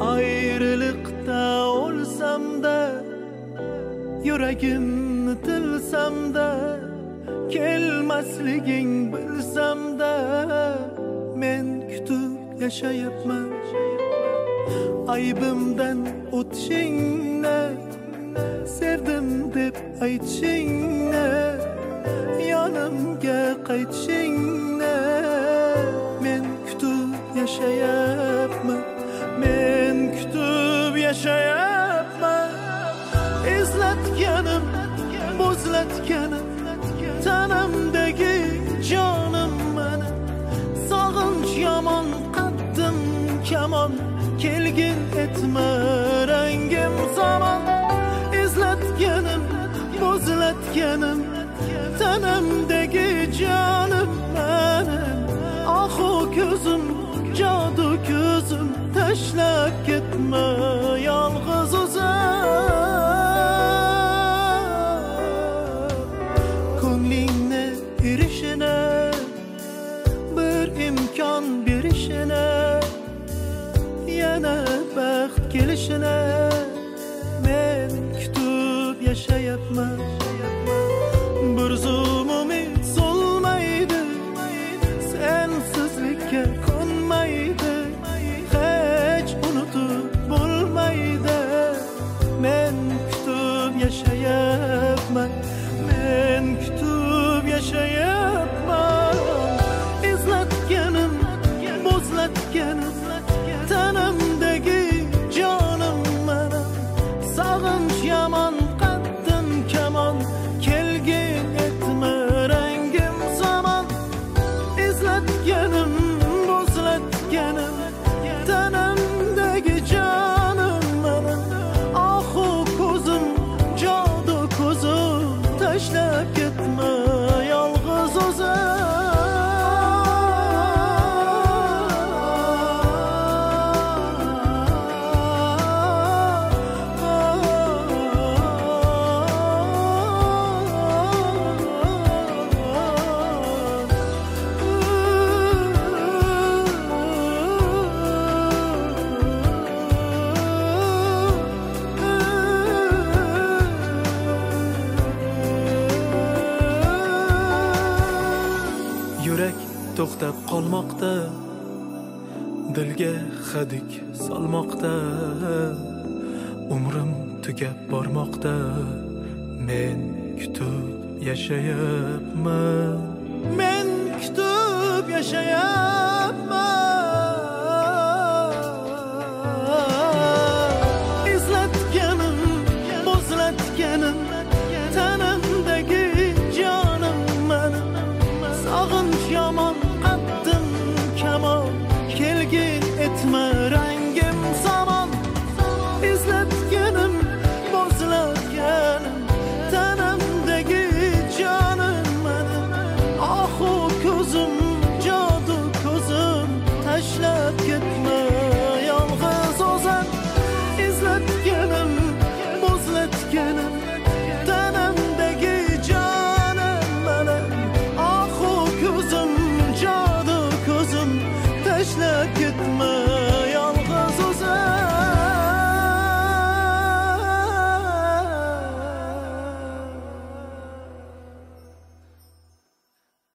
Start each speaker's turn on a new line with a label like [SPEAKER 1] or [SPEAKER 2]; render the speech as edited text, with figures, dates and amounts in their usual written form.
[SPEAKER 1] Ayrılıkta olsam da, yüreğimni tilsam da, kelmasliging bilsam da, men kutib yashayapman. Aybimdan o'tishingni, sevdim deb aytishingni, yonimga qaytishingni, men kutib yashayapman. Men kutib yashayapman. Izlatganim, bo'zlatganim, tanamdagi jonim meni. Sog'inch yomon, qaddim kamon, kelgin etma rangim zamon. Izlatganim, bo'zlatganim, tanamdagi jonim meni. Ohu ko'zim, jodu ko'zim, tashlab ketma yolg'iz o'zim. Ko'nglingni erishini, bir imkon berishini, yana baxt kelishini, men kutib yashayapman. Bir zum umid so'lmaydi, sensizlikka ko'nmaydi, hech unutib bo'lmaydi. Men kutib yashayapman. Men kutib yashayapman. Izlatganim, bo'zlatganim, tanamdagi jonim meni. Sog'inch yomon, qaddim kamon, kelgin etma rangim zamon. Izlatganim, bo'zlatganim, tanamdagi jonim meni. Ohu ko'zim, jodu ko'zim, tashlab ketma yolg'iz o'zim. Yürek to'xtab qolmoqda, dilga hadik solmoqda, umrim tugab bormoqda, men kutib yashayapman. Men kutib yashayapman.